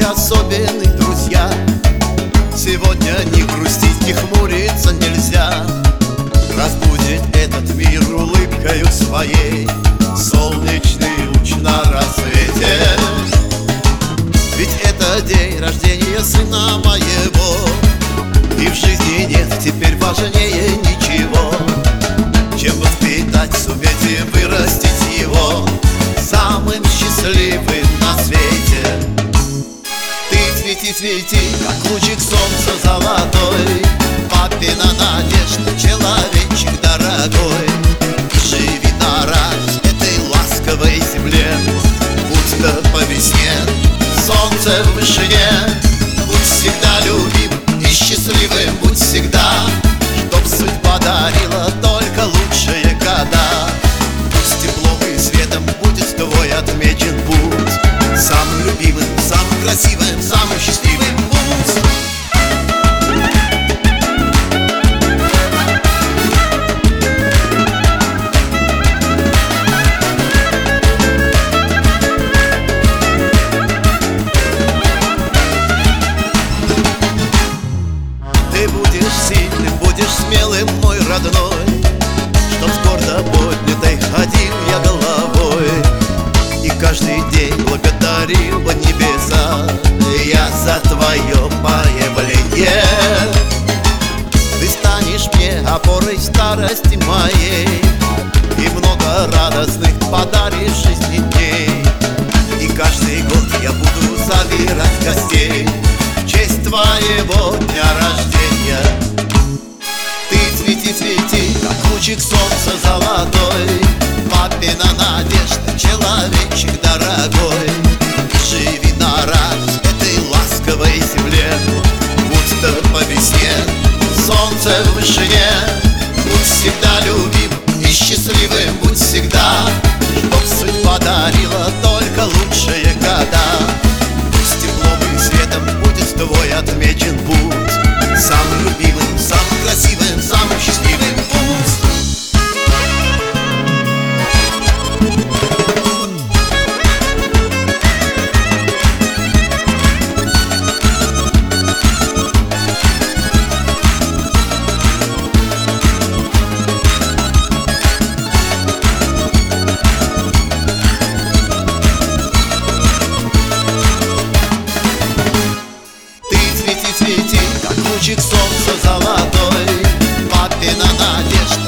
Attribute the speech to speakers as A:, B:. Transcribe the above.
A: особенные друзья. Сегодня не грустить, не хмуриться нельзя. Разбудит этот мир улыбкою своей солнечный луч на рассвете. Ведь это день рождения сына моего, и в жизни нет теперь важнее ничего, чем воспитать, суметь и вырастить его самым счастливым на свете. Ты цвети, цвети, как лучик солнца золотой, папина надежда, человечек дорогой. Живи на радость этой ласковой земле, будь то по весне солнце в вышине. Будь всегда любим и счастливым, будь всегда, чтоб судьба дарила только лучшие года. Пусть теплом и светом будет твой отмечен путь, самым любимым, самым красивым, самым счастливым путь. Ты будешь сильным, будешь смелым, мой родной, чтоб с гордо поднятой ходил я головой, и каждый день благодарил бы небеса я за твое появление. Ты станешь мне опорой старости моей, и много радостных подаришь жизни дней. И каждый год я буду забирать гостей в честь твоего дня рождения. Ты цвети, цвети, как лучик солнца золотой, папина надежда, человечек дорогой. Живи на радость этой ласковой земле, будь то по весне солнце в вышине. Будь всегда любим и счастливым, будь всегда, чтоб судьба дарила только лучшие года. Пусть теплом и светом будет твой отмечен путь, самым любимым, самым красивым, самым счастливым путь. Цвети, как лучик солнца золотой, папина надежда,